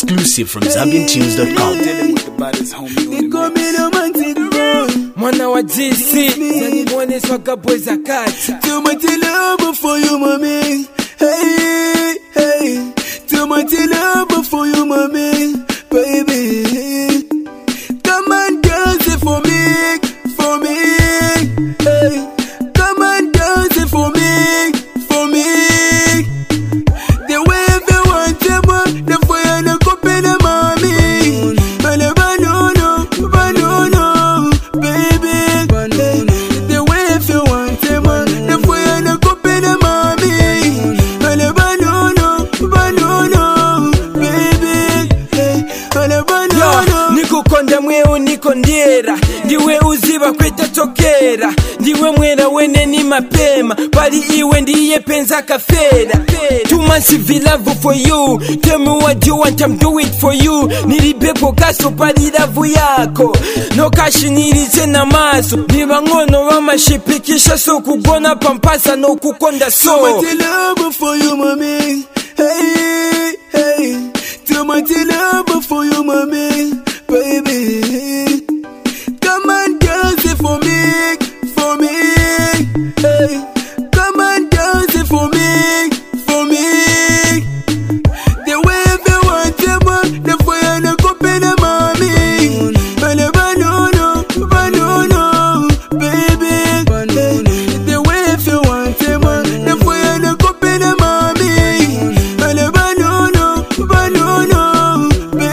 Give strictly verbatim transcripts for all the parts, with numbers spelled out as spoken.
Exclusive from Zambian Tunes dot com. Mwana wa G C Zani mwone swaka boy za kacha. Too much love for you, mommy. Hey, hey. Too much love for you, mommy. Baby, come and dance it for me, for me. Hey, come and dance it for me, for me. The way they want to, the fire no copy the mommy. Banana, banana, baby. The way if you want to, the fire no copy the mommy. Banana, banana, baby. Yo, niko konda mweo niko ndiera. Ndiwe uziba kweta tokera. Ndiwe mwera wene ni mapema. Pali iwe ndiye penza kafera. Too much love for you. Tell me what you want, I'm do it for you. Nilibepo kaso pali love yako. No kashi nilize na maso. Niba ngono wama shipikisha so kugona pampasa no kukonda so. Too much love for you, mommy. Hey, hey. Too much love for you, mommy. Baby, come and dance it for me, for me. Hey, come and dance it for me, for me. The way they want to, the fire no copy the mommy. Banana, banana, baby. The way if you want to, the fire no copy the mommy. Banana, banana,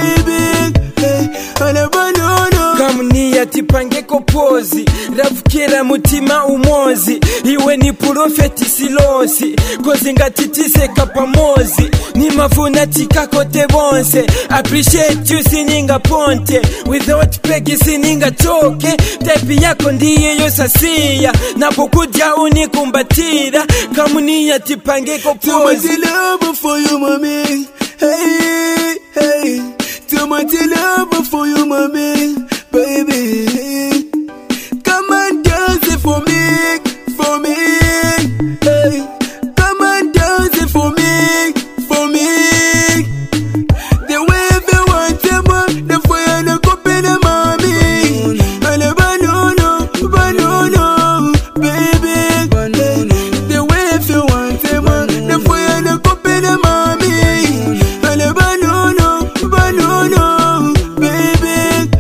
baby. Kamuniya tipange kopozi ravukera mutima umozi. Iwe ni profeti silosi kozi ngatitise kapamozi. Ni mafuna tika kote bonse. Appreciate you sininga ponte. Without pegi sininga toke. Tepi yako ndiye yosasiya. Napokuja unikumbatira. Kamuniya tipange kopozi. Too much love for you, mommy. Hey, hey. Too much love for you, mommy. Baby, come and dance it for me, for me. Hey, come and dance it for me, for me. The way they want to, the fire no copy the mommy. Banana, banana, baby. The way if you want to, the fire no copy the mommy. Banana, banana, baby.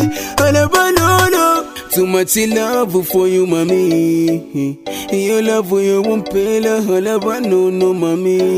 Too much love for you, mommy. Your love for you won't pay la halaba no no, mommy.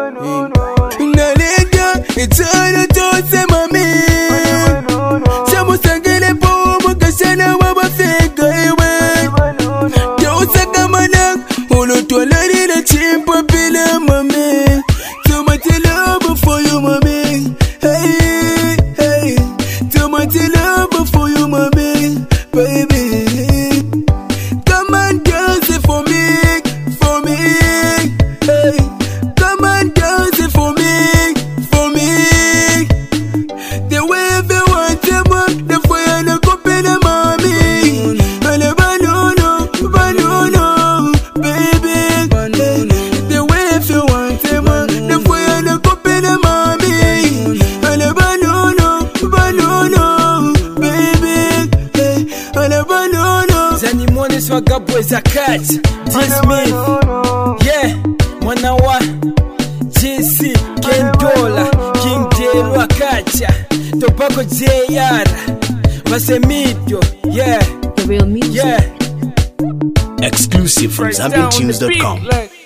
Naleta it's all to say, mommy. Samu sangele po mukasana waba feka ewe. Yo sakamana olo toleri la chimpa pila, mommy. Too much love for you, mommy. Hey, hey. Too much love for you, mommy. Baby, come and dance it for me, for me. Hey, come and dance it for me, for me. The way they want to, the fire no copy the mommy. Banana, banana, baby. The way if you want to, the fire no copy the mommy. Banana, banana, baby. Zani mwone swaka boy za kacha. G-Smith, yeah. Mwana wa G C, Ken Dola, King Delu akacha. Topako J R, Vasemidio, yeah. The real music. Yeah. Exclusive from Zambian Tunes dot com.